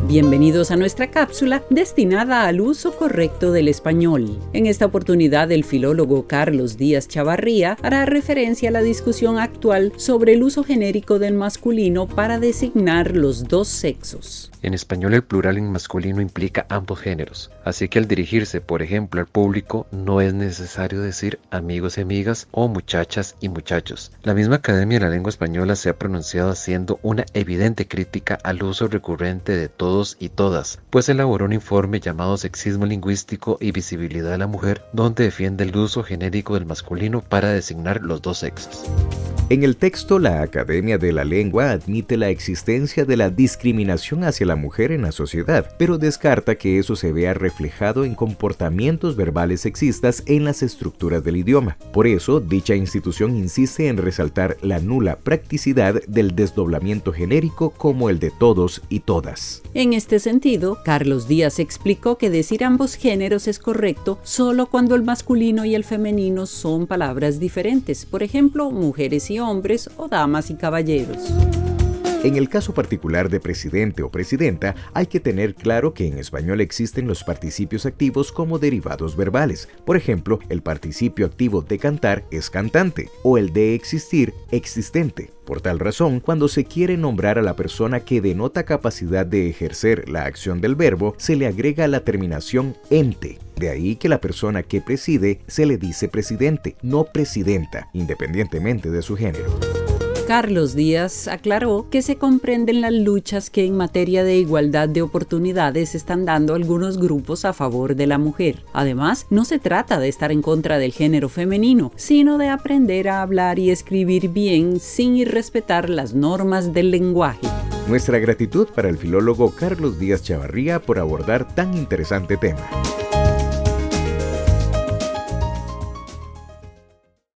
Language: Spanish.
Bienvenidos a nuestra cápsula destinada al uso correcto del español. En esta oportunidad, el filólogo Carlos Díaz Chavarría hará referencia a la discusión actual sobre el uso genérico del masculino para designar los dos sexos. En español, el plural en masculino implica ambos géneros, así que al dirigirse, por ejemplo, al público, no es necesario decir amigos y amigas o muchachas y muchachos. La misma Academia de la Lengua Española se ha pronunciado haciendo una evidente crítica al uso recurrente de todos y todas, pues elaboró un informe llamado Sexismo Lingüístico y Visibilidad de la Mujer, donde defiende el uso genérico del masculino para designar los dos sexos. En el texto, la Academia de la Lengua admite la existencia de la discriminación hacia la mujer en la sociedad, pero descarta que eso se vea reflejado en comportamientos verbales sexistas en las estructuras del idioma. Por eso, dicha institución insiste en resaltar la nula practicidad del desdoblamiento genérico como el de todos y todas. En este sentido, Carlos Díaz explicó que decir ambos géneros es correcto solo cuando el masculino y el femenino son palabras diferentes, por ejemplo, mujeres y hombres o damas y caballeros. En el caso particular de presidente o presidenta, hay que tener claro que en español existen los participios activos como derivados verbales. Por ejemplo, el participio activo de cantar es cantante o el de existir, existente. Por tal razón, cuando se quiere nombrar a la persona que denota capacidad de ejercer la acción del verbo, se le agrega la terminación ente. De ahí que la persona que preside se le dice presidente, no presidenta, independientemente de su género. Carlos Díaz aclaró que se comprenden las luchas que en materia de igualdad de oportunidades están dando algunos grupos a favor de la mujer. Además, no se trata de estar en contra del género femenino, sino de aprender a hablar y escribir bien sin irrespetar las normas del lenguaje. Nuestra gratitud para el filólogo Carlos Díaz Chavarría por abordar tan interesante tema.